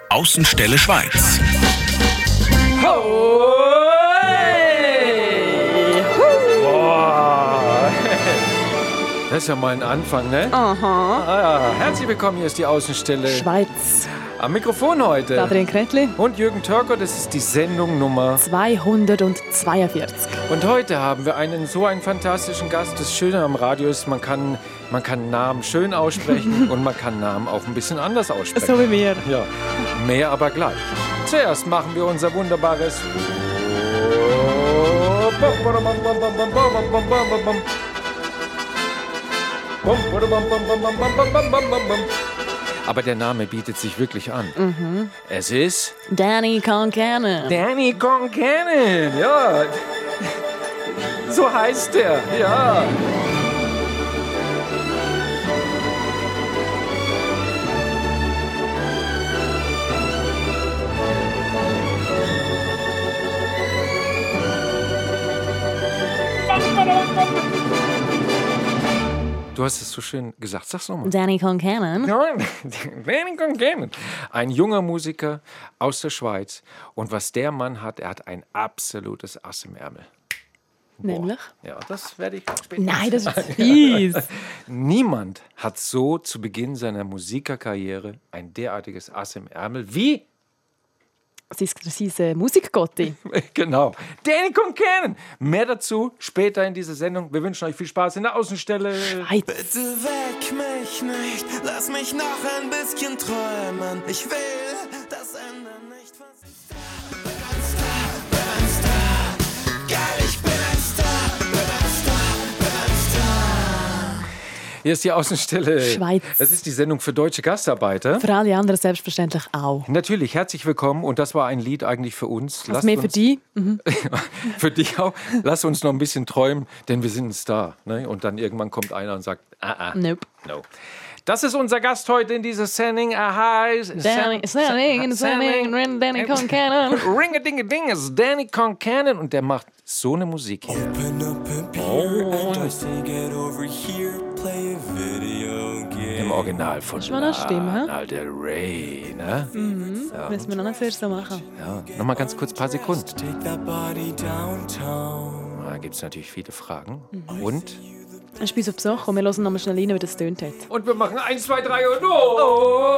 Außenstelle Schweiz. Das ist ja mal ein Anfang, ne? Aha. Herzlich willkommen, hier ist die Außenstelle Schweiz. Am Mikrofon heute. Adrian Kretli. Und Jürgen Törker, das ist die Sendung Nummer 242. Und heute haben wir einen fantastischen Gast. Das Schöne am Radio ist, man kann Namen schön aussprechen und man kann Namen auch ein bisschen anders aussprechen. So wie wir. Ja, mehr aber gleich. Zuerst machen wir unser wunderbares... Aber der Name bietet sich wirklich an. Es ist... Danny Concannon. Danny Concannon, ja. So heißt er, ja. Du hast es so schön gesagt. Sag's nochmal. Danny Concannon. Danny Concannon. Ein junger Musiker aus der Schweiz. Und was der Mann hat, er hat ein absolutes Ass im Ärmel. Nämlich? Ja, das werde ich später. Nein, das ist fies. Niemand hat so zu Beginn seiner Musikerkarriere ein derartiges Ass im Ärmel wie... Sein Musikgotti. Genau. Danny Concannon. Mehr dazu später in dieser Sendung. Wir wünschen euch viel Spaß in der Außenstelle. Schweiz. Bitte weck mich nicht, lass mich noch ein bisschen träumen. Ich will das Ende nicht versiegen. Bin ein Star, geil, ich bin ein Star, bin ein Star, bin ein Star. Hier ist die Außenstelle. Schweiz. Das ist die Sendung für deutsche Gastarbeiter. Für alle anderen selbstverständlich auch. Natürlich, herzlich willkommen. Und das war ein Lied eigentlich für uns. Was mehr für die? Für dich auch. Lass uns noch ein bisschen träumen, denn wir sind ein Star. Ne? Und dann irgendwann kommt einer und sagt, Nope. no. Das ist unser Gast heute in dieser Sendung. Danny Concannon. Ring-a-ding-a-ding ist Danny Concannon. Und der macht so eine Musik hier. Open up in beer and I say get over here, play a video game. Im Original von Das war eine Stimme, hä? Lana Del Rey. Ne? Müssen wir noch nicht zuerst so machen. Ja. Nochmal ganz kurz ein paar Sekunden. Take that body downtown. Da gibt es natürlich viele Fragen. Und? Ein Spieß auf Besuch und wir hören nochmal schnell rein, wie das tönt hat. Und wir machen 1, 2, 3 und oh!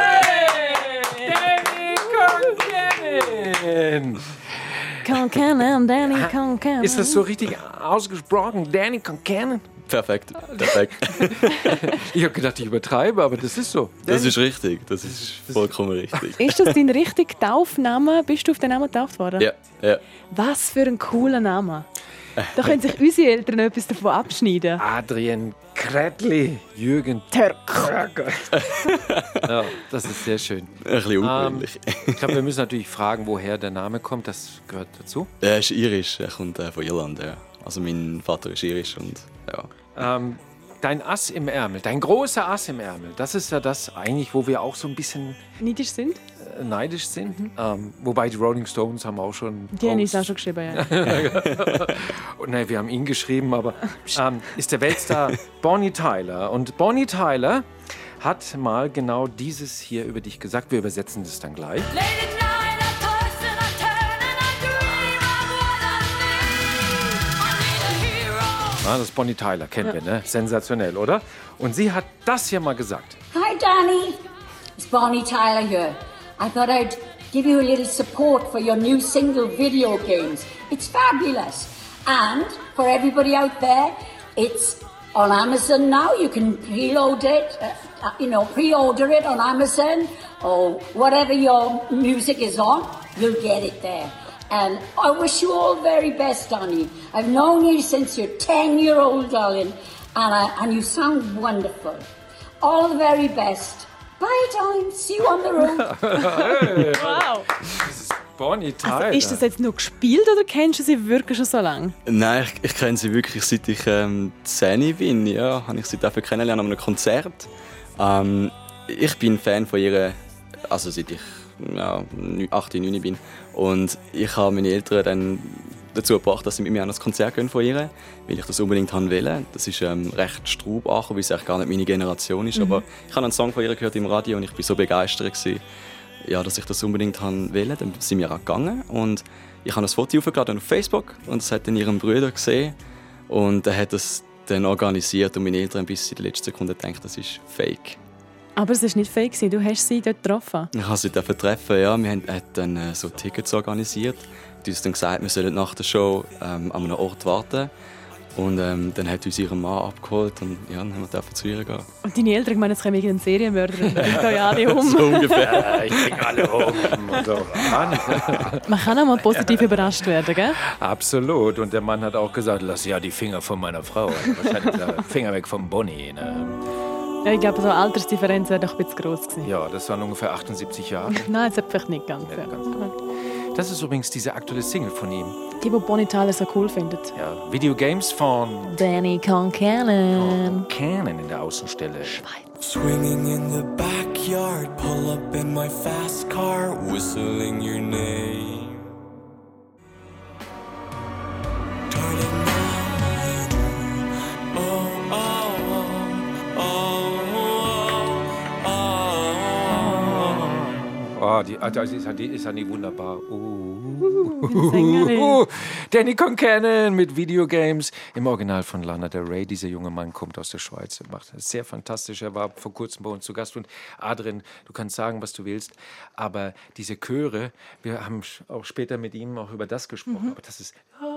Danny Concannon! Danny Concannon. Ist das so richtig ausgesprochen? Danny Concannon? Perfekt. Ich habe gedacht, ich übertreibe, aber das ist so. Das ist richtig. Das ist vollkommen richtig. Ist das dein richtiger Taufname? Bist du auf den Namen getauft worden? Ja. Was für ein cooler Name. Da können sich unsere Eltern etwas davon abschneiden. Adrian Kretli, Jürgen Törker. Ja, das ist sehr schön. Ein bisschen ungewöhnlich. Ich glaube, wir müssen natürlich fragen, woher der Name kommt. Das gehört dazu. Er ist irisch. Er kommt von Irland. Ja. Also mein Vater ist irisch und ja. Dein Ass im Ärmel, dein großer Ass im Ärmel, das ist ja das eigentlich, wo wir auch so ein bisschen Neidisch sind? neidisch sind. Wobei die Rolling Stones haben auch schon... Die haben es auch schon geschrieben, ja. Und, nein, wir haben ihn geschrieben, aber ist der Weltstar Bonnie Tyler. Und Bonnie Tyler hat mal genau dieses hier über dich gesagt. Wir übersetzen das dann gleich. Das ist Bonnie Tyler, kennen wir, ne? Sensationell, oder? Und sie hat das hier mal gesagt. Hi, Danny. It's Bonnie Tyler here. I thought I'd give you a little support for your new single, Video Games. It's fabulous. And for everybody out there, it's on Amazon now. You can preload it, pre-order it on Amazon or whatever your music is on, you'll get it there. And I wish you all very best, Donnie. I've known you since you're 10-year-old, darling, and you sound wonderful. All the very best. Bye, darling. See you on the road. Wow. Das ist Bonnie Tyler. Also, ist das jetzt nur gespielt oder kennst du sie wirklich schon so lange? Nein, ich kenne sie wirklich seit ich 10 bin. Ja, habe ich sie dafür kennengelernt an einem Konzert. Ich bin Fan von ihr, also seit ich 8, 9 bin. Und ich habe meine Eltern dann dazu gebracht, dass sie mit mir an ein Konzert gehen von ihr, weil ich das unbedingt wollte. Das ist recht straub angekommen, weil es eigentlich gar nicht meine Generation ist. Aber ich habe einen Song von ihr gehört im Radio und ich war so begeistert gewesen. dass ich das unbedingt wollte. Dann sind wir auch gegangen und ich habe ein Foto aufgeladen auf Facebook und das hat dann ihren Bruder gesehen und er hat das dann organisiert und meine Eltern bis in der letzten Sekunde gedacht, das ist fake. Aber es war nicht fake, du hast sie dort getroffen. Ich habe sie treffen, ja. Wir haben dann so Tickets organisiert. Die haben uns dann gesagt, wir sollen nach der Show an einem Ort warten. Und dann hat uns ihren Mann abgeholt und ja, dann haben wir zu ihr gehen. Und deine Eltern, ich meine, jetzt kommen irgendein Serienmörder und bringt euch alle um. So ungefähr. Ich bringe alle um. Und so. Man kann auch mal positiv überrascht werden, gell? Absolut. Und der Mann hat auch gesagt, lass ja die Finger von meiner Frau. Wahrscheinlich Finger weg von Bonnie. Ne? Ja, ich glaube, so eine Altersdifferenz wäre doch ein bisschen gross gewesen. Ja, das waren ungefähr 78 Jahre. Nein, das hat vielleicht nicht ganz. Nicht Ja. ganz. Das ist übrigens diese aktuelle Single von ihm. Die Bonnie Tyler so cool findet. Ja, Videogames von Danny Concannon. Cannon in der Außenstelle. Swinging in the backyard, pull up in my fast car, whistling your name. Turning on, oh, oh, oh, oh, oh. Oh, die ist ja nie wunderbar. Sängerin. Danny Concannon mit Videogames. Im Original von Lana Del Rey. Dieser junge Mann kommt aus der Schweiz und macht das sehr fantastisch. Er war vor kurzem bei uns zu Gast. Und Adrian, du kannst sagen, was du willst. Aber diese Chöre, wir haben auch später mit ihm auch über das gesprochen. Aber das ist...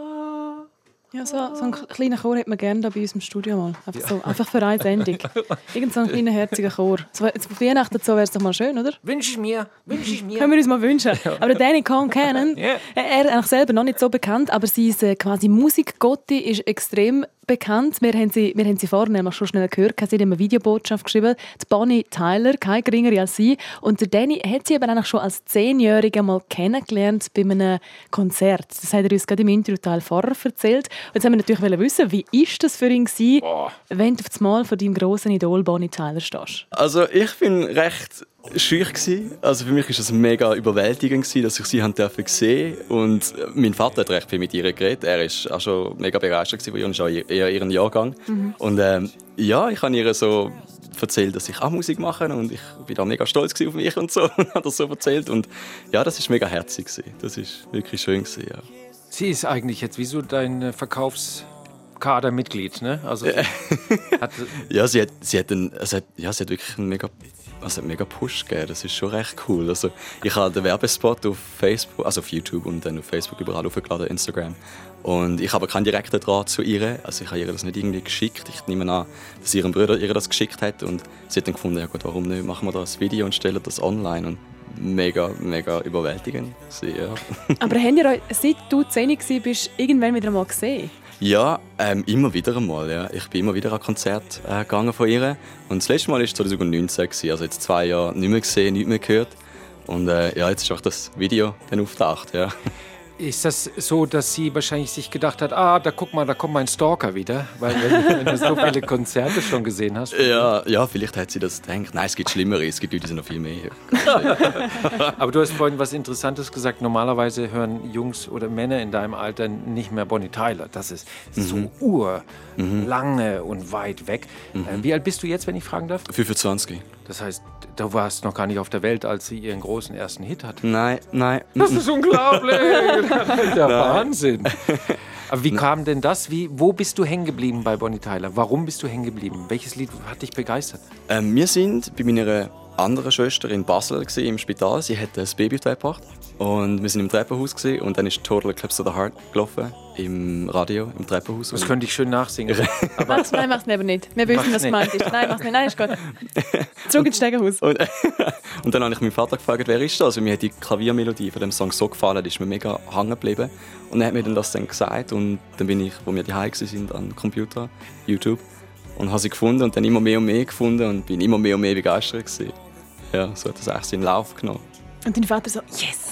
Ja, so einen kleinen Chor hätte man gerne da bei uns im Studio mal. Einfach für eine Sendung. Irgend so einen kleinen herzigen Chor. Jetzt auf Weihnachten so wäre es doch mal schön, oder? Wünsche ich mir. Können wir uns mal wünschen. Aber der Danny Concannon, er ist selber noch nicht so bekannt, aber sein quasi Musikgotti ist extrem bekannt. Wir haben sie vorhin nämlich schon schnell gehört. Sie hat ihm eine Videobotschaft geschrieben. Die Bonnie Tyler, keine geringere als sie. Und der Danny hat sie aber eigentlich schon als 10-Jähriger mal kennengelernt bei einem Konzert. Das hat er uns gerade im Interviewteil vorher erzählt. Und jetzt haben wir natürlich wissen, wie ist das für ihn gewesen, wenn du auf das Mal vor deinem grossen Idol Bonnie Tyler stehst? Also ich bin recht schüch gsi. Also für mich war es mega überwältigend gsi, dass ich sie sehen durfte. Und mein Vater hat recht viel mit ihr geredet. Er war auch schon mega begeistert gsi, weil er ist auch eher ihren Jahrgang. Und ja, ich habe ihr so erzählt, dass ich auch Musik mache und ich bin da mega stolz auf mich und so und habe das so erzählt. Und ja, das ist mega herzig gsi. Das ist wirklich schön gsi, ja. Sie ist eigentlich jetzt wie so dein Verkaufskadermitglied, ne? Also ja, sie hat wirklich einen mega Push gegeben. Das ist schon recht cool. Also, ich habe den Werbespot auf Facebook, also auf YouTube und dann auf Facebook überall hochgeladen, Instagram. Und ich habe keinen direkten Draht zu ihr. Also ich habe ihr das nicht irgendwie geschickt. Ich nehme an, dass ihr Bruder ihr das geschickt hat. Und sie hat dann gefunden, ja gut, warum nicht? Machen wir das Video und stellen das online. Und mega überwältigend. Ja. Aber habt ihr euch, seit du 10 warst, irgendwann wieder mal gesehen? Ja, immer wieder einmal. Ja. Ich bin immer wieder an Konzert gegangen von ihr. Und das letzte Mal war 2019, also jetzt 2 Jahre nicht mehr gesehen, nicht mehr gehört. Und ja, jetzt ist auch das Video dann auftaucht. Ja. Ist das so, dass sie wahrscheinlich sich gedacht hat, da guck mal, da kommt mein Stalker wieder, weil wenn du so viele Konzerte schon gesehen hast? Ja, vielleicht hat sie das gedacht. Nein, es gibt Schlimmere, es gibt Leute, die sind noch viel mehr. Aber du hast vorhin was Interessantes gesagt. Normalerweise hören Jungs oder Männer in deinem Alter nicht mehr Bonnie Tyler. Das ist so lange und weit weg. Wie alt bist du jetzt, wenn ich fragen darf? 25. Das heißt, du warst noch gar nicht auf der Welt, als sie ihren großen ersten Hit hatte. Nein. Das ist unglaublich. Das ist der Wahnsinn. Aber wie kam denn das? Wo bist du hängen geblieben bei Bonnie Tyler? Warum bist du hängen geblieben? Welches Lied hat dich begeistert? Wir sind bei meiner anderen Schwester in Basel im Spital. Sie hat das Baby gebracht. Und wir sind im Treppenhaus und dann ist Total Eclipse of the Heart gelaufen. Im Radio, im Treppenhaus. Das könnte ich schön nachsingen. Nein, mach's nicht. Wir wissen, was gemeint ist. Nein, mach's nicht. Nein, ist gut. Zurück ins Stegenhaus. Und dann habe ich meinen Vater gefragt, wer ist das? Also mir hat die Klaviermelodie von dem Song so gefallen, die ist mir mega hängen geblieben. Und er hat mir das dann gesagt. Und dann bin ich, wo wir daheim waren, am Computer, YouTube, und habe sie gefunden und dann immer mehr und mehr gefunden und bin immer mehr und mehr begeistert gewesen. Ja, so hat das eigentlich seinen Lauf genommen. Und dein Vater so, yes.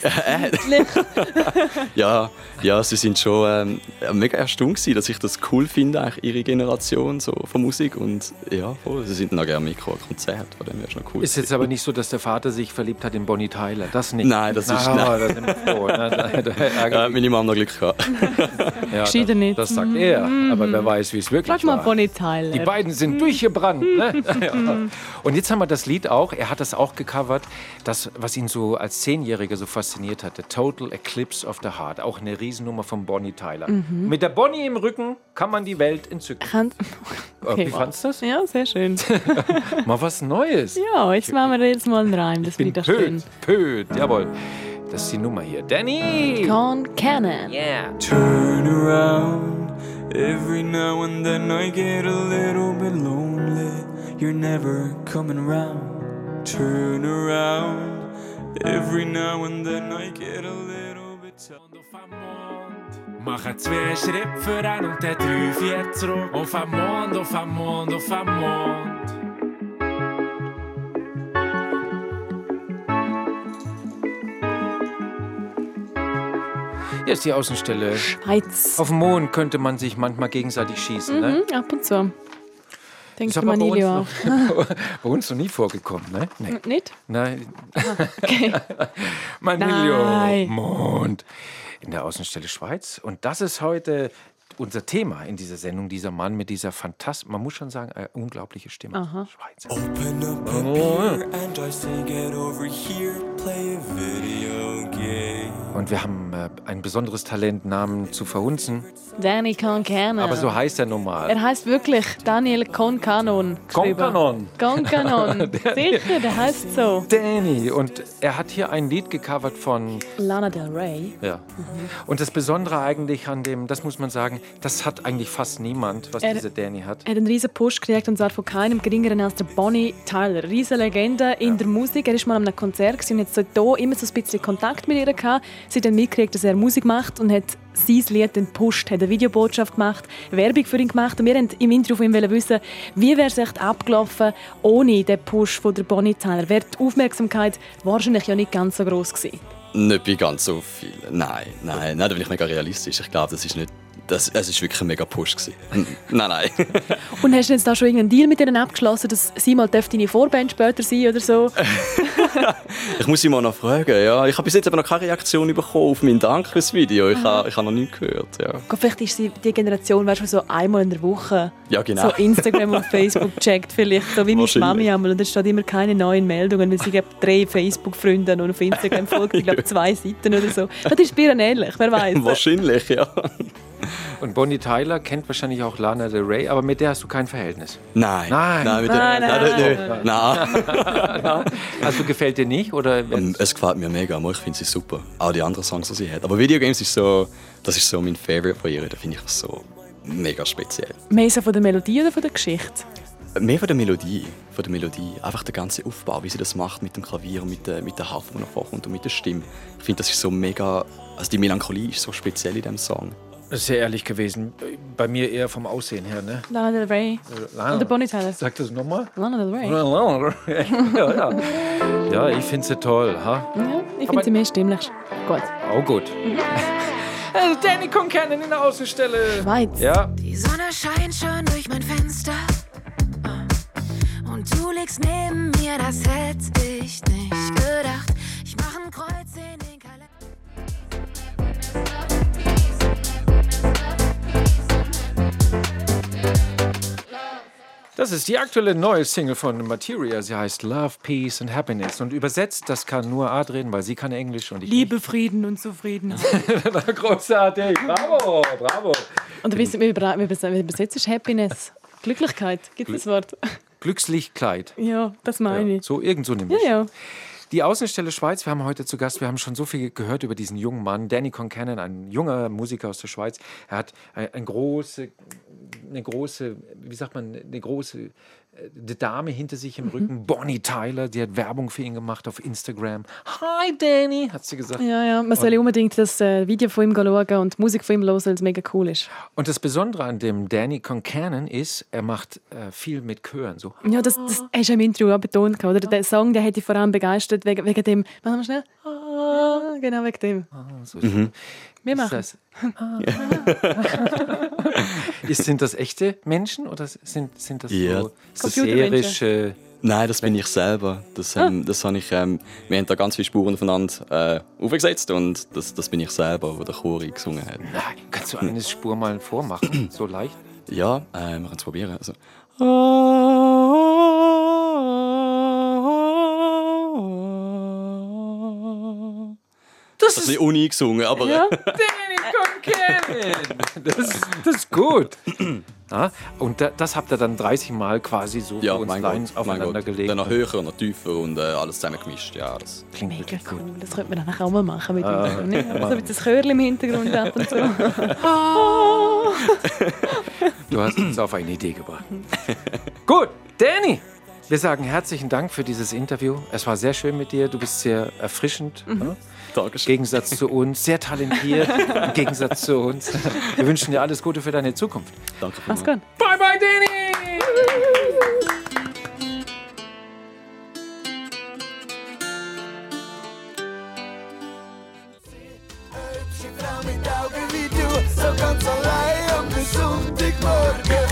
Ja, sie sind schon mega erstaunt gewesen, dass ich das cool finde, eigentlich ihre Generation so von Musik. Und ja, voll, sie sind dann auch gerne mit an Konzert, von dem wäre schon cool. Ist jetzt aber nicht so, dass der Vater sich verliebt hat in Bonnie Tyler, das nicht? Nein, das ist nicht. Da sind wir froh. Meine Mama noch Glück gehabt. Ja, Gescheiter nicht. das sagt er, aber wer weiß, wie es wirklich Frag mal war. Bonnie Tyler. Die beiden sind durchgebrannt. Ne? Ja. Und jetzt haben wir das Lied auch, er hat das auch gecovert, das, was ihn so als 10-Jähriger so fasziniert hat, The Total Eclipse of the Heart, auch eine Riesennummer von Bonnie Tyler. Mit der Bonnie im Rücken kann man die Welt entzücken. Okay. Wie fandst du das? Ja, sehr schön. Mal was Neues. Ja, jetzt machen wir jetzt mal einen Reim, das Bin wird doch schön. Pöd, jawohl. Das ist die Nummer hier. Danny! Con Cannon. Yeah. Turn around. Every now and then I get a little bit lonely. You're never coming around. Turn around. Every now and then I get a little bit Mache 2 Schritte voran und dann 3, 4 zurück. Auf am Mond, auf am Mond, auf am Mond. Hier ist die Außenstelle. Schweiz. Auf dem Mond könnte man sich manchmal gegenseitig schießen. Ne? Ab und zu. Denkt Ist aber bei uns, Manilio auch. bei uns noch nie vorgekommen, ne? Nee. Nicht? Nein. Okay. Manilio, Nein. Mond. In der Außenstelle Schweiz. Und das ist heute unser Thema in dieser Sendung. Dieser Mann mit dieser fantastischen, man muss schon sagen, unglaubliche Stimme. Schweizer. Open up a beer and I say get over here, play a video game. Und wir haben ein besonderes Talent, Namen zu verhunzen. Danny Con Cannon. Aber so heißt er normal. Er heißt wirklich Daniel Con Cannon. Concanon. Con Cannon. Sicher, der heißt so. Danny. Und er hat hier ein Lied gecovert von... Lana Del Rey. Ja. Und das Besondere eigentlich an dem, das muss man sagen, das hat eigentlich fast niemand, was dieser Danny hat. Er hat einen riesen Push gekriegt, und zwar von keinem geringeren als der Bonnie Tyler. Riesen Legende in der Musik. Er war mal an einem Konzert und hat hier immer so ein bisschen Kontakt mit ihr gehabt. Sie hat dann mitgekriegt, dass er Musik macht und hat sein Lied dann gepusht, hat eine Videobotschaft gemacht, Werbung für ihn gemacht. Und wir wollten im Interview von ihm wissen, wie wäre es echt abgelaufen ohne den Push von der Bonnie Tyler. Wäre die Aufmerksamkeit wahrscheinlich ja nicht ganz so gross gewesen. Nicht bei ganz so viel. Nein, da bin ich mega realistisch. Ich glaube, es ist wirklich ein mega Push gewesen. Nein. Und hast du jetzt da schon irgendeinen Deal mit ihnen abgeschlossen, dass sie mal deine Vorband später sein oder so? Ich muss sie mal noch fragen. Ja. Ich habe bis jetzt aber noch keine Reaktion bekommen auf meinen Dank fürs Video. Ich habe noch nichts gehört. Ja. Vielleicht ist sie die Generation, weißt du, so einmal in der Woche Ja, genau. so Instagram und Facebook checkt, vielleicht so wie meine Mami einmal. Und da steht immer keine neuen Meldungen, weil sie 3 Facebook-Freunde und auf Instagram folgt, ich glaube 2 Seiten oder so. Das ist bei ihnen ähnlich, wer weiß. Wahrscheinlich, ja. Und Bonnie Tyler kennt wahrscheinlich auch Lana Del Rey, aber mit der hast du kein Verhältnis. Nein. Also gefällt dir nicht? Oder Es gefällt mir mega, ich finde sie super. Auch die anderen Songs, die sie hat. Aber Videogames ist so mein Favorite von ihr. Da finde ich so mega speziell. Mehr so von der Melodie oder von der Geschichte? Mehr von der Melodie. Einfach der ganze Aufbau, wie sie das macht mit dem Klavier und mit der Harfe, die noch vorkommt und mit der Stimme. Ich finde, das ist so mega... Also die Melancholie ist so speziell in diesem Song. Sehr ehrlich gewesen. Bei mir eher vom Aussehen her, ne? Lana Del Rey. Oder Bonnie Tyler. Sag das nochmal. Lana Del Rey. Ja, ich finde sie toll. Ha? Ja, ich finde sie mehr stimmlich. Gut. Auch gut. Also Danny Con Cannon in der Außenstelle. Schweiz. Ja. Die Sonne scheint schon durch mein Fenster. Und du liegst neben mir, das hätte ich nicht gedacht. Ich mach ein Kreuz in den Kalender. Das ist die aktuelle neue Single von Materia. Sie heißt Love, Peace and Happiness. Und übersetzt, das kann nur Adrian, weil sie kann Englisch und ich Liebe, Frieden und Zufriedenheit. nicht. Großartig. Bravo. Und wie übersetzt Happiness? Glücklichkeit, gibt es das Wort? Glückslichkeit. Ja, das meine ich. So irgend so nämlich. Ja. Die Außenstelle Schweiz, wir haben heute zu Gast, wir haben schon so viel gehört über diesen jungen Mann, Danny Con Cannon, ein junger Musiker aus der Schweiz. Er hat eine große Dame hinter sich im Rücken, Bonnie Tyler, die hat Werbung für ihn gemacht auf Instagram. Hi Danny, hat sie gesagt. Ja, man soll unbedingt das Video von ihm schauen und die Musik von ihm hören, weil es mega cool ist. Und das Besondere an dem Danny Con Cannon ist, er macht viel mit Chören. So. Ja, das hast du im Intro auch betont. Oder? Der Song, der hat dich vor allem begeistert wegen dem, machen wir schnell, Genau wegen dem. So Wir machen ist das. Sind das echte Menschen oder sind das Ja, so Computermenschen. serische? Nein, das bin ich selber. Das habe ich, wir haben da ganz viele Spuren voneinander aufgesetzt und das bin ich selber, der den Chor gesungen hat. Nein, kannst du eine Spur mal vormachen? So leicht? Ja, wir können es probieren. Also. Das ist nicht ungesungen, aber... Ja. Das ist gut. Ja, und das habt ihr dann 30 Mal quasi so Ja, für uns mein Lines Gott, mein aufeinander Gott. gelegt. Dann noch höher, noch tiefer und alles zusammen gemischt. Ja, das Klingt Mega wirklich gut. cool. Das könnte man dann auch mal machen mit uns. Nicht? Also mit das Chörchen im Hintergrund ab und zu. Du hast uns auf eine Idee gebracht. Gut, Danny, wir sagen herzlichen Dank für dieses Interview. Es war sehr schön mit dir. Du bist sehr erfrischend. Ja? Im Dankeschön. Gegensatz zu uns, sehr talentiert. Im Gegensatz zu uns. Wir wünschen dir alles Gute für deine Zukunft. Danke Mach's vielmals. gut. Bye, bye, Danny! Hübsche Frau mit Augen wie du, so ganz allein am Sonntagmorgen.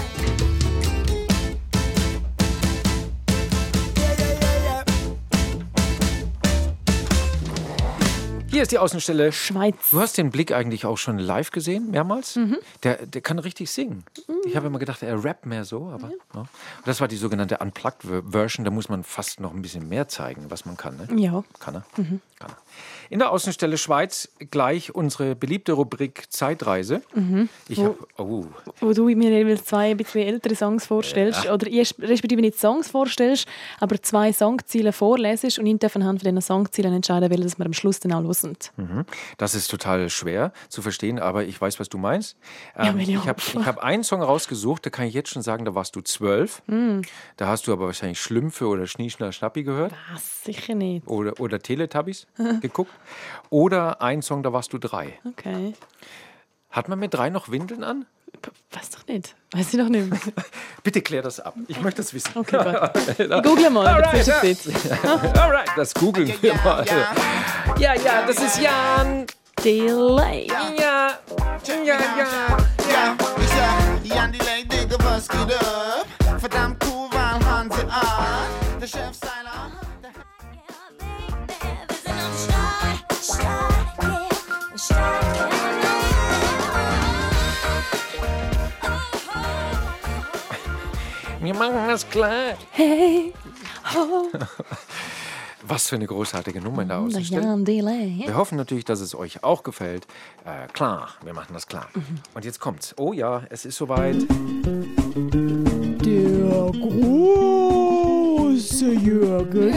Hier ist die Außenstelle. Schweiz. Du hast den Blick eigentlich auch schon live gesehen, mehrmals. Der kann richtig singen. Ich habe immer gedacht, er rappt mehr so. Aber, ja. Und das war die sogenannte Unplugged-Version. Da muss man fast noch ein bisschen mehr zeigen, was man kann. Ne? Ja. Kann er? Kann er. In der Außenstelle Schweiz gleich unsere beliebte Rubrik Zeitreise. Ich habe... Oh. Wo du mir jeweils zwei ein bisschen ältere Songs vorstellst. Oder respektive nicht Songs vorstellst, aber zwei Songziele vorlesest und ich darf anhand von diesen Songzielen entscheiden, welches wir am Schluss dann auch hören. Das ist total schwer zu verstehen, aber ich weiß, was du meinst. Ja, Ich hab einen Song rausgesucht, da kann ich jetzt schon sagen, da warst du 12. Da hast du aber wahrscheinlich Schlümpfe oder Schnie-Schna-Schnappi gehört. Was? Sicher nicht. Oder Teletubbies geguckt. Oder ein Song, da warst du 3. Okay. Hat man mit 3 noch Windeln an? Weiß doch nicht. Weiß ich doch nicht mehr. Bitte klär das ab. Ich möchte das wissen. Okay, gut. Ich google mal, Alright, das ist Alright, das googeln wir mal. Ja, das ist Jan. Delay. Ja. Ja, ich sag, Jan Delay, Digga, was geht ab? Verdammt cool, weil Hanse A, der Chef seiner... Wir machen das klar. Hey, Was für eine großartige Nummer in der der Außenstelle. Jan Delay. Wir hoffen natürlich, dass es euch auch gefällt. Klar, wir machen das klar. Und jetzt kommt's. Oh ja, es ist soweit. Der große Jürgen.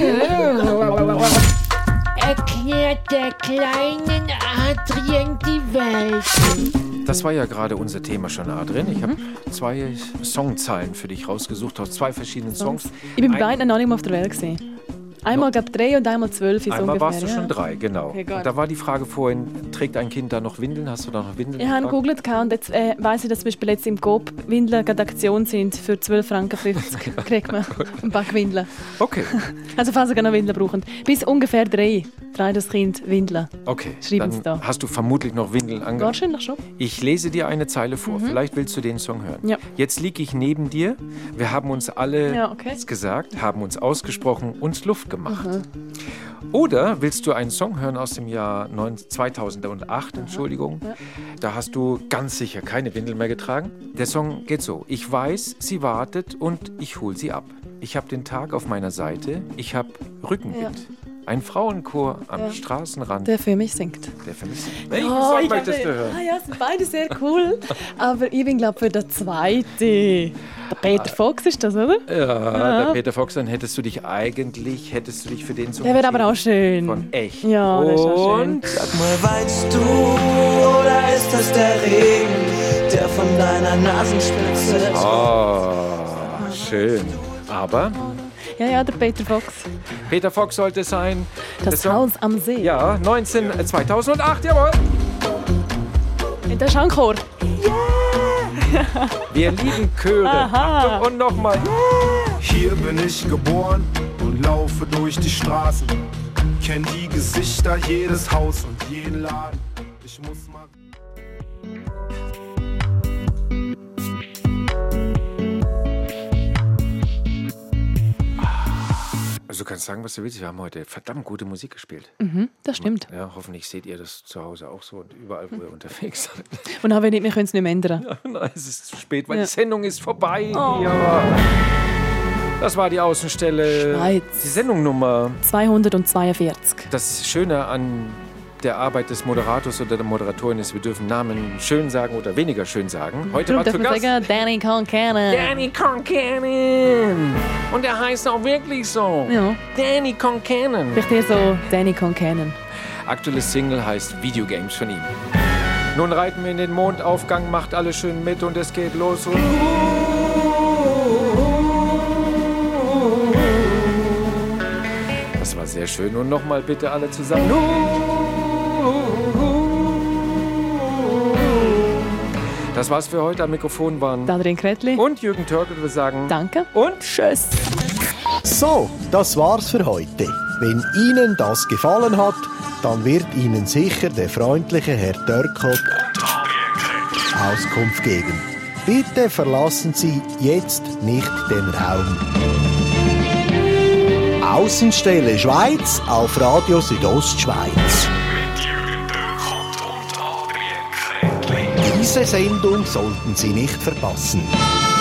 Erklärt der kleinen Adrien die Welt. Das war ja gerade unser Thema schon, Adrien. Ich habe 2 Songzeilen für dich rausgesucht aus 2 verschiedenen Songs. Ich bin bei beiden noch nicht mehr auf der Welt gesehen. Einmal gab 3 und einmal 12 ist Einmal ungefähr. warst du schon 3, genau. Okay, gut. Und da war die Frage vorhin, trägt ein Kind da noch Windeln? Hast du da noch Windeln? Ich habe gegoogelt und jetzt weiss ich, dass zum Beispiel jetzt im Coop Windeln gerade Aktion sind. Für 12,50 Franken kriegt man ein Pack Windeln. Okay, Also falls ihr noch Windeln braucht. Bis ungefähr 3 trägt das Kind Windeln. okay. Schreiben's Dann da. hast du vermutlich noch Windeln angehabt. Wahrscheinlich schon. Ich lese dir eine Zeile vor. Vielleicht willst du den Song hören. Ja. Jetzt liege ich neben dir. Wir haben uns alle Ja, okay. gesagt, haben uns ausgesprochen, uns Luft gemacht. Oder willst du einen Song hören aus dem Jahr 2008, Entschuldigung? Ja. Da hast du ganz sicher keine Windel mehr getragen. Der Song geht so. Ich weiß, sie wartet und ich hol sie ab. Ich habe den Tag auf meiner Seite. Ich habe Rückenwind. Ja. Ein Frauenchor am Ja. Straßenrand, Der für mich singt. der vermisst. Welchen Oh, Song ich möchtest du hören? Ja, sind beide sehr cool. Aber ich bin, glaube ich, für den zweiten. Der Peter Fox ist das, oder? Ja, der Peter Fox, dann hättest du dich für den Song Der wird aber auch schön. von echt. Ja, der ist auch schön. Und Sag mal, weinst du oder ist das der Regen, der von deiner Nasenspitze schön. Aber Ja, der Peter Fox. Peter Fox sollte es sein. Der Das Song- Haus am See. Ja, 2008, jawohl. Das ist auch ein Chor. Wir lieben Chöre. Aha. Achtung, und nochmal. Hier bin ich geboren und laufe durch die Straßen. Kenn die Gesichter, jedes Haus und jeden Laden. Ich muss mal... Also du kannst sagen, was du willst. Wir haben heute verdammt gute Musik gespielt. Das stimmt. Ja, hoffentlich seht ihr das zu Hause auch so und überall, wo ihr unterwegs seid. Und auch wenn nicht, wir können es nicht mehr ändern. Ja, nein, es ist zu spät, weil die Sendung ist vorbei. Oh. Ja. Das war die Außenstelle. Schweiz. Die Sendungnummer 242. Das Schöne an der Arbeit des Moderators oder der Moderatorin ist, wir dürfen Namen schön sagen oder weniger schön sagen. Heute war zu Gast Danny Concannon. Danny Concannon. Und er heißt auch wirklich so. Ja. Danny Concannon. Vielleicht eher so Danny Concannon. Aktuelle Single heißt Videogames von ihm. Nun reiten wir in den Mondaufgang, macht alles schön mit und es geht los. Und das war sehr schön. Und nochmal bitte alle zusammen. Das war's für heute. Am Mikrofon waren Adrian Kretli und Jürgen Törgl. Wir sagen Danke und Tschüss. So, das war's für heute. Wenn Ihnen das gefallen hat, dann wird Ihnen sicher der freundliche Herr Törgl Auskunft geben. Bitte verlassen Sie jetzt nicht den Raum. Außenstelle Schweiz auf Radio Südostschweiz. Diese Sendung sollten Sie nicht verpassen.